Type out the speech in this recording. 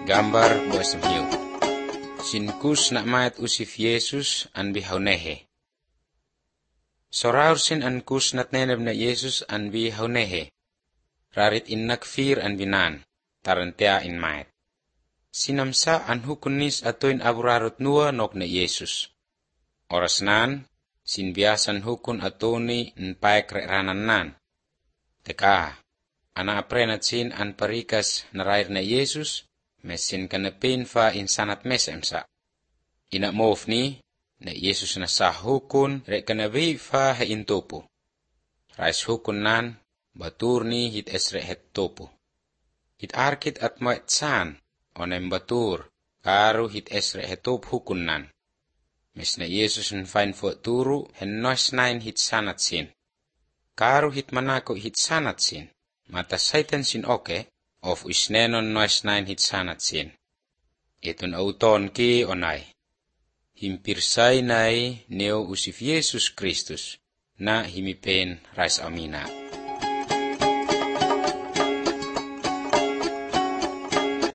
Gambar boasem hiu. Sinkus nak maet usif Yesus an bihaunehe. Soraur sin an kus nat neneb na Yesus an bihaunehe. Rarit innak fir an binan, tarantea in maet. Sinamsa an hukunis atoin aburarot nua nok na Yesus. Oras nan, sin biasan hukun atoni npaek ranan nan. Teka, ana aprenat sin an parikas narair na Yesus, mesin kanepin fa insanat mesemsa. Ina mofni, na Yesus na sah hukun rek kanabi fa hain topu. Rais hukun nan, batur ni hit esre het topu. Hit arkit at moet san, onem batur, karu hit esre het top hukun nan. Mes na Yesus nfain fo turu hen nois nain hit sanat sin. Karu hit manako hit sanat sin, mata saitan sin oke, of isnenon nois nain hit sanat sin. Itun auton ki onai. Himpirsai nai neo usif Yesus Kristus, na himipen rais amina.